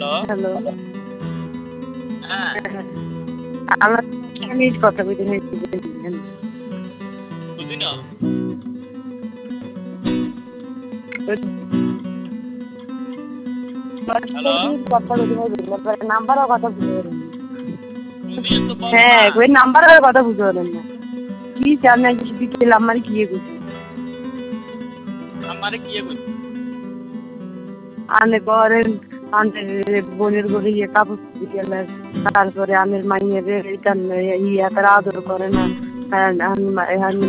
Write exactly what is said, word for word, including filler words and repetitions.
hello আমার আমি কথা বলতে নাম্বারের কথা বুঝতে পারেন হ্যাঁ ওই নাম্বারের কথা বুঝতে পারেন না কি চার না কিছু বিকেল আমার কি করছি আনে করেন বোনের ঘরে ইয়ে কাপড় গেলে তারপরে আমের মাইয়ের ইয়ে আদর করে না